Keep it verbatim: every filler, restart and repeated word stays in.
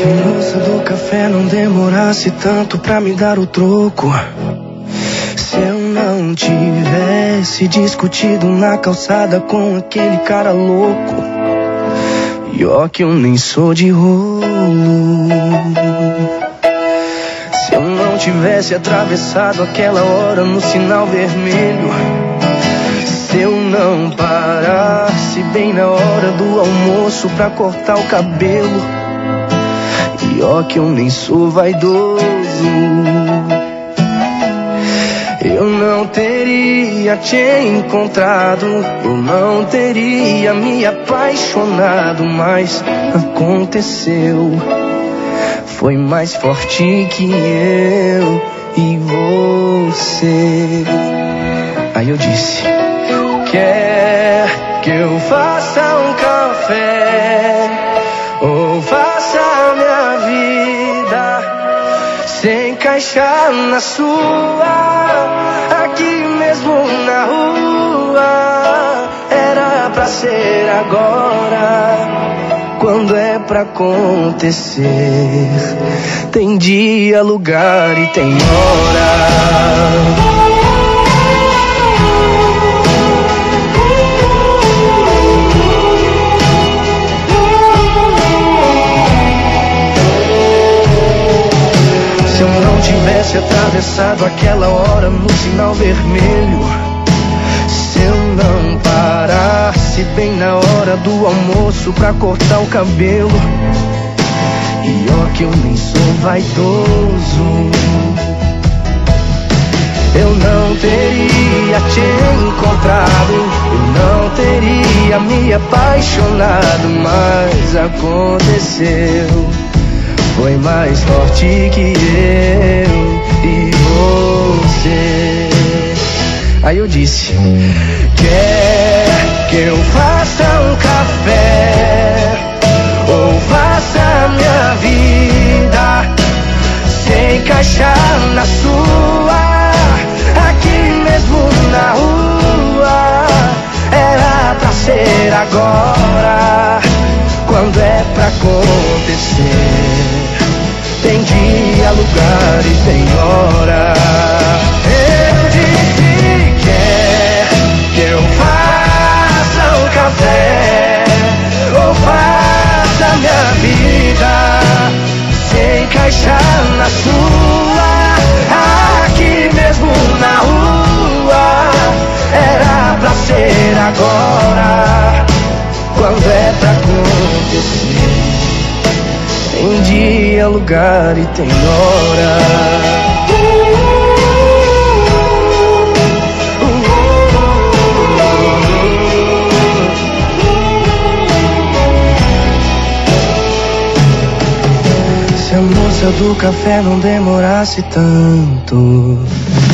Se a moça do café não demorasse tanto pra me dar o troco, se eu não tivesse discutido na calçada com aquele cara louco, e ó que eu nem sou de rolo. Se eu não tivesse atravessado aquela hora no sinal vermelho, se eu não parasse bem na hora do almoço pra cortar o cabelo, e ó que eu nem sou vaidoso, eu não teria te encontrado, eu não teria me apaixonado, mas aconteceu, foi mais forte que eu e você. Aí eu disse: quer que eu faça um café ou faça minha vida se encaixar na sua, aqui mesmo na rua? Era pra ser agora, quando é pra acontecer. Tem dia, lugar e tem hora. Se eu não tivesse atravessado aquela hora no sinal vermelho, se eu não parasse bem na hora do almoço pra cortar o cabelo, e ó que eu nem sou vaidoso, eu não teria te encontrado, eu não teria me apaixonado, mas aconteceu, foi mais forte que eu e você. Aí eu disse: quer que eu faça um café ou faça minha vida se encaixar na sua, aqui mesmo na rua? Era pra ser agora, quando é pra acontecer. Tem dia, lugar e tem hora. Eu disse: quer que eu faça um café ou faça minha vida se encaixar na sua, aqui mesmo na rua? Era pra ser agora, quando é pra acontecer. Tem dia, lugar e tem hora. Se a moça do café não demorasse tanto.